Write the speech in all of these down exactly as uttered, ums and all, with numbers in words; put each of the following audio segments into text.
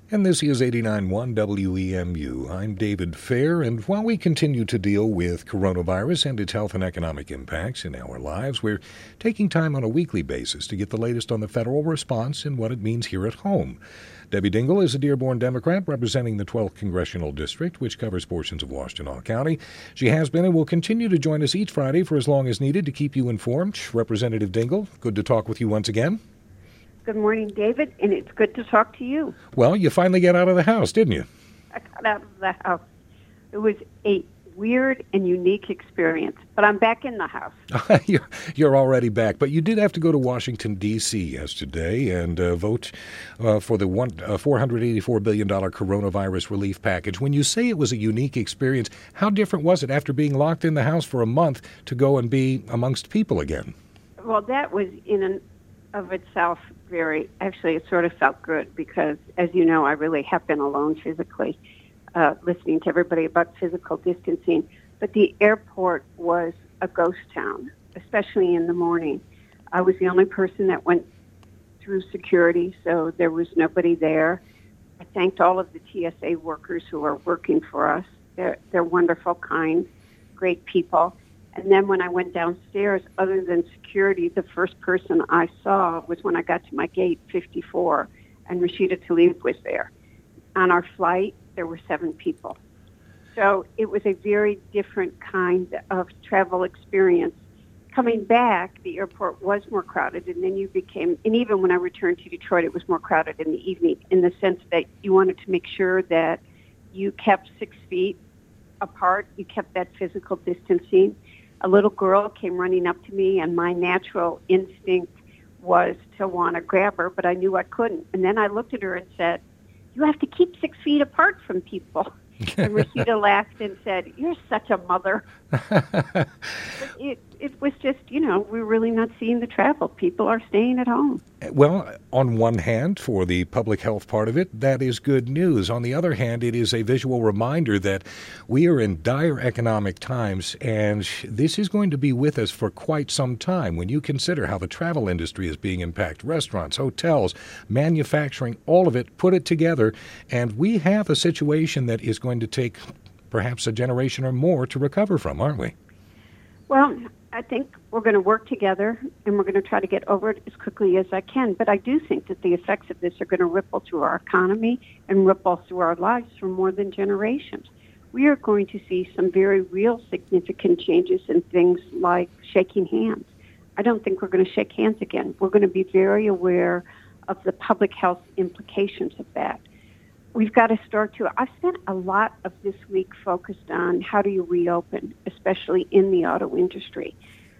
And this is eighty-nine point one W E M U. I'm David Fair, and while we continue to deal with coronavirus and its health and economic impacts in our lives, we're taking time on a weekly basis to get the latest on the federal response and what it means here at home. Debbie Dingell is a Dearborn Democrat representing the twelfth Congressional District, which covers portions of Washtenaw County. She has been and will continue to join us each Friday for as long as needed to keep you informed. Representative Dingell, good to talk with you once again. Good morning, David, and it's good to talk to you. Well, you finally got out of the house, didn't you? I got out of the house. It was a weird and unique experience, but I'm back in the house. you're, you're already back, but you did have to go to Washington, D C yesterday and uh, vote uh, for the one, uh, four hundred eighty-four billion dollars coronavirus relief package. When you say it was a unique experience, how different was it after being locked in the house for a month to go and be amongst people again? Well, that was in and of itself very, actually it sort of felt good because, as you know, I really have been alone physically, uh, listening to everybody about physical distancing. But the airport was a ghost town, especially in the morning. I was the only person that went through security, so there was nobody there. I thanked all of the T S A workers who are working for us. They're, they're wonderful, kind, great people. And then when I went downstairs, other than security, the first person I saw was when I got to my gate fifty-four, and Rashida Tlaib was there. On our flight, there were seven people. So it was a very different kind of travel experience. Coming back, the airport was more crowded, and then you became, and even when I returned to Detroit, it was more crowded in the evening in the sense that you wanted to make sure that you kept six feet apart, you kept that physical distancing. A little girl came running up to me, and my natural instinct was to want to grab her, but I knew I couldn't. And then I looked at her and said, "You have to keep six feet apart from people." And Rashida laughed and said, "You're such a mother." But it, it was just, you know, we're really not seeing the travel. People are staying at home. Well, on one hand, for the public health part of it, that is good news. On the other hand, it is a visual reminder that we are in dire economic times, and this is going to be with us for quite some time. When you consider how the travel industry is being impacted, restaurants, hotels, manufacturing, all of it, put it together, and we have a situation that is going to take perhaps a generation or more to recover from, aren't we? Well, I think we're going to work together, and we're going to try to get over it as quickly as I can. But I do think that the effects of this are going to ripple through our economy and ripple through our lives for more than generations. We are going to see some very real significant changes in things like shaking hands. I don't think we're going to shake hands again. We're going to be very aware of the public health implications of that. We've got to start to, I've spent a lot of this week focused on how do you reopen, especially in the auto industry.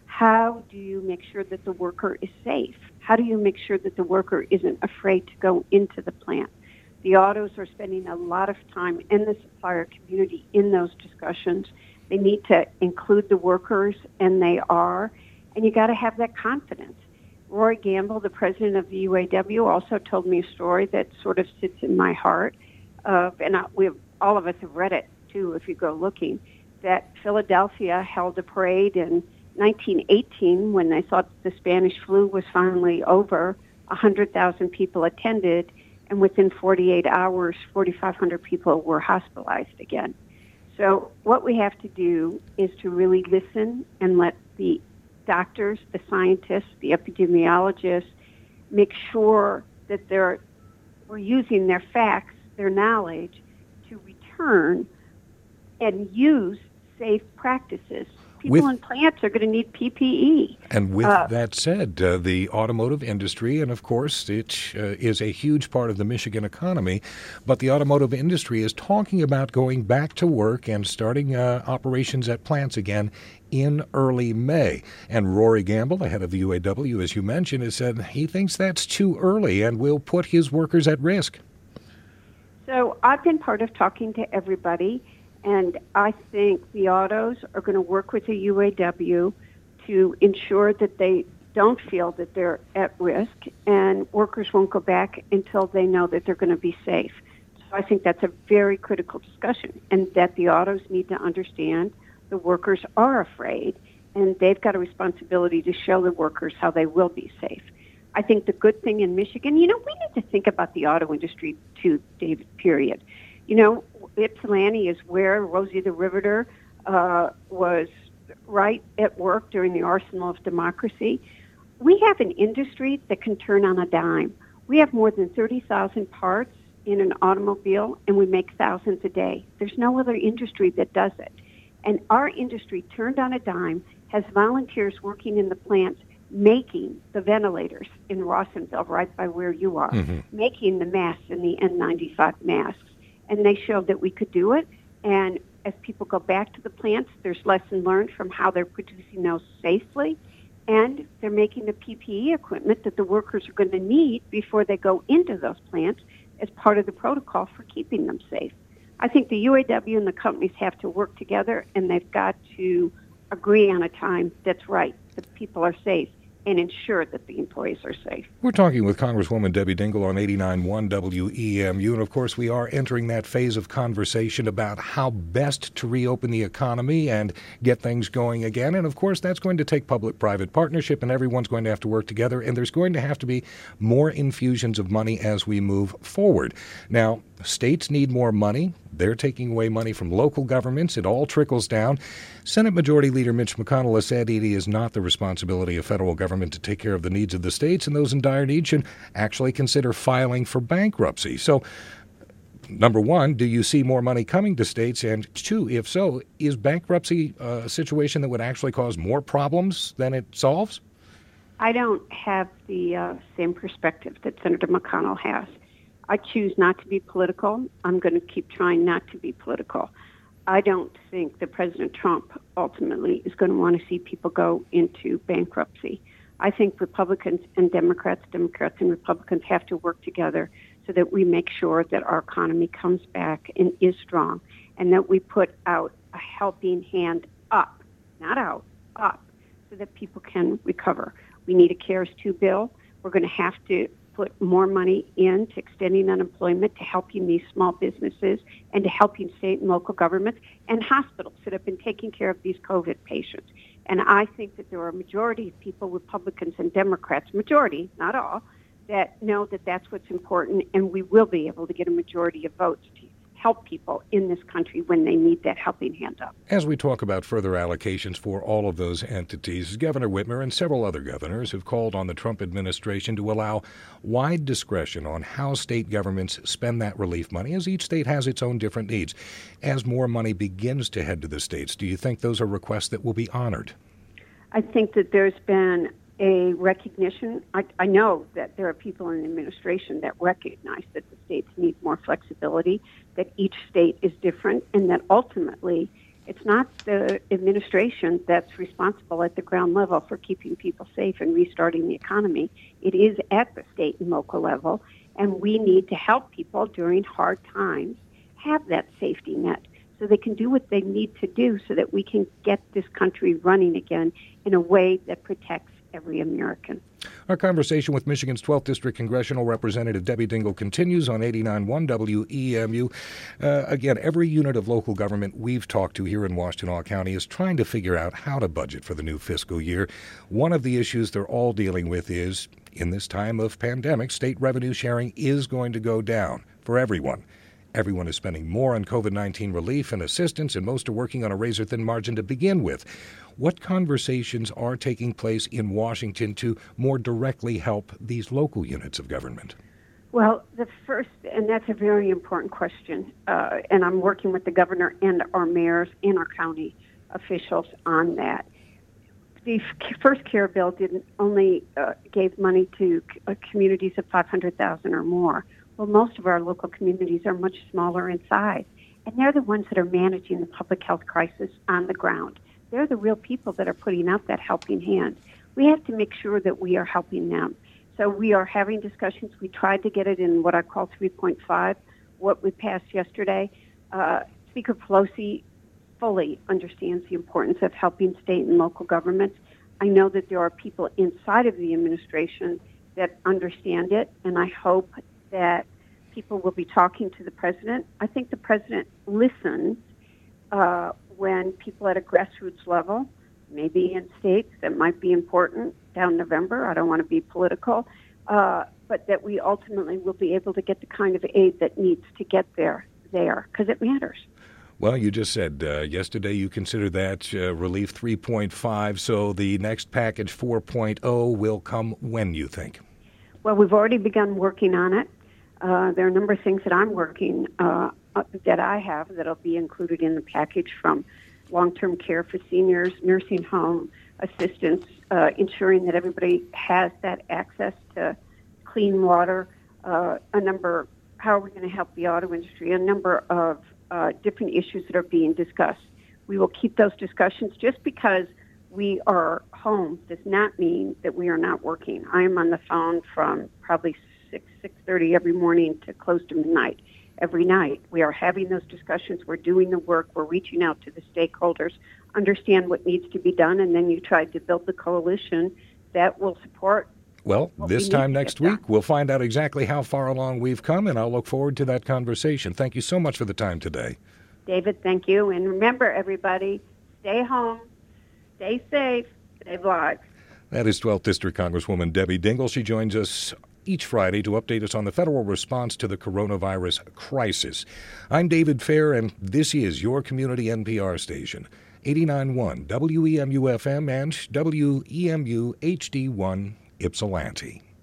How do you make sure that the worker is safe? How do you make sure that the worker isn't afraid to go into the plant? The autos are spending a lot of time in the supplier community in those discussions. They need to include the workers, and they are, and you got to have that confidence. Rory Gamble, the president of the U A W, also told me a story that sort of sits in my heart. Of, and I, we have, all of us have read it, too, if you go looking, that Philadelphia held a parade in nineteen eighteen when they thought the Spanish flu was finally over. one hundred thousand people attended, and within forty-eight hours, forty-five hundred people were hospitalized again. So what we have to do is to really listen and let the doctors, the scientists, the epidemiologists make sure that they're we're using their facts, their knowledge, to return and use safe practices. People With, in plants are going to need P P E. And with uh, that said, uh, the automotive industry, and of course it uh, is a huge part of the Michigan economy, but the automotive industry is talking about going back to work and starting uh, operations at plants again in early May. And Rory Gamble, the head of the U A W, as you mentioned, has said he thinks that's too early and will put his workers at risk. So I've been part of talking to everybody, and I think the autos are going to work with the U A W to ensure that they don't feel that they're at risk, and workers won't go back until they know that they're going to be safe. So I think that's a very critical discussion, and that the autos need to understand the workers are afraid, and they've got a responsibility to show the workers how they will be safe. I think the good thing in Michigan, you know, we need to think about the auto industry too, David, period. You know, Ypsilanti is where Rosie the Riveter uh, was right at work during the arsenal of democracy. We have an industry that can turn on a dime. We have more than thirty thousand parts in an automobile, and we make thousands a day. There's no other industry that does it. And our industry turned on a dime, has volunteers working in the plants making the ventilators in Rawsonville, right by where you are, mm-hmm. making the masks and the N ninety-five masks. And they showed that we could do it. And as people go back to the plants, there's lesson learned from how they're producing those safely. And they're making the P P E equipment that the workers are going to need before they go into those plants as part of the protocol for keeping them safe. I think the U A W and the companies have to work together, and they've got to agree on a time that's right, that people are safe, and ensure that the employees are safe. We're talking with Congresswoman Debbie Dingell on eighty-nine point one W E M U, and of course we are entering that phase of conversation about how best to reopen the economy and get things going again. And of course that's going to take public-private partnership, and everyone's going to have to work together, and there's going to have to be more infusions of money as we move forward. Now, states need more money. They're taking away money from local governments. It all trickles down. Senate Majority Leader Mitch McConnell has said it is not the responsibility of federal government to take care of the needs of the states, and those in dire need should actually consider filing for bankruptcy. So, number one, do you see more money coming to states? And two, if so, is bankruptcy a situation that would actually cause more problems than it solves? I don't have the uh, same perspective that Senator McConnell has. I choose not to be political. I'm going to keep trying not to be political. I don't think that President Trump ultimately is going to want to see people go into bankruptcy. I think Republicans and Democrats, Democrats and Republicans have to work together so that we make sure that our economy comes back and is strong, and that we put out a helping hand up, not out, up, so that people can recover. We need a CARES two bill. We're going to have to put more money into extending unemployment, to helping these small businesses, and to helping state and local governments and hospitals that have been taking care of these COVID patients. And I think that there are a majority of people, Republicans and Democrats, majority, not all, that know that that's what's important, and we will be able to get a majority of votes to help people in this country when they need that helping hand up. As we talk about further allocations for all of those entities, Governor Whitmer and several other governors have called on the Trump administration to allow wide discretion on how state governments spend that relief money, as each state has its own different needs. As more money begins to head to the states, do you think those are requests that will be honored? I think that there's been a recognition. I, I know that there are people in the administration that recognize that the states need more flexibility, that each state is different, and that ultimately it's not the administration that's responsible at the ground level for keeping people safe and restarting the economy. It is at the state and local level, and we need to help people during hard times have that safety net so they can do what they need to do so that we can get this country running again in a way that protects every American. Our conversation with Michigan's twelfth District Congressional Representative Debbie Dingell continues on eighty-nine point one W E M U. Uh, again, every unit of local government we've talked to here in Washtenaw County is trying to figure out how to budget for the new fiscal year. One of the issues they're all dealing with is, in this time of pandemic, state revenue sharing is going to go down for everyone. Everyone is spending more on COVID nineteen relief and assistance, and most are working on a razor-thin margin to begin with. What conversations are taking place in Washington to more directly help these local units of government? Well, the first, and that's a very important question, uh, and I'm working with the governor and our mayors and our county officials on that. The first CARE bill didn't only uh, gave money to uh, communities of five hundred thousand or more. Well, most of our local communities are much smaller in size, and they're the ones that are managing the public health crisis on the ground. They're the real people that are putting out that helping hand. We have to make sure that we are helping them. So we are having discussions. We tried to get it in what I call three point five, what we passed yesterday. Uh, Speaker Pelosi fully understands the importance of helping state and local governments. I know that there are people inside of the administration that understand it, and I hope that people will be talking to the president. I think the president listens uh, when people at a grassroots level, maybe in states that might be important down November, I don't want to be political, uh, but that we ultimately will be able to get the kind of aid that needs to get there, there, because it matters. Well, you just said uh, yesterday you consider that uh, relief three point five, so the next package four point oh will come when, you think? Well, we've already begun working on it. Uh, there are a number of things that I'm working, uh, that I have, that'll be included in the package, from long-term care for seniors, nursing home assistance, uh, ensuring that everybody has that access to clean water, uh, a number, how are we going to help the auto industry, a number of uh, different issues that are being discussed. We will keep those discussions. Just because we are home does not mean that we are not working. I am on the phone from probably six, six thirty every morning to close to midnight every night. We are having those discussions. We're doing the work. We're reaching out to the stakeholders, understand what needs to be done, and then you try to build the coalition that will support. Well, this time next week, we'll find out exactly how far along we've come, and I'll look forward to that conversation. Thank you so much for the time today. David, thank you. And remember, everybody, stay home, stay safe, save lives. That is twelfth District Congresswoman Debbie Dingell. She joins us each Friday to update us on the federal response to the coronavirus crisis. I'm David Fair, and this is your community N P R station, eighty-nine point one W E M U F M and W E M U H D one Ypsilanti.